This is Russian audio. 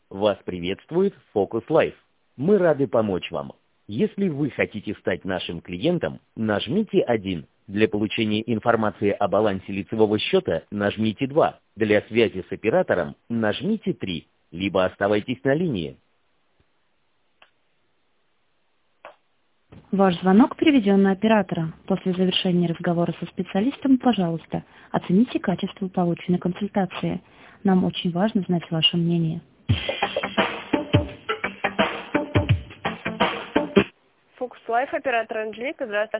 Вас приветствует Focus Life. Мы рады помочь вам. Если вы хотите стать нашим клиентом, нажмите 1. Для получения информации о балансе лицевого счета нажмите 2. Для связи с оператором нажмите 3. Либо оставайтесь на линии. Ваш звонок переведен на оператора. После завершения разговора со специалистом, пожалуйста, оцените качество полученной консультации. Нам очень важно знать ваше мнение. Focus Life, оператор Анжелика, здравствуйте.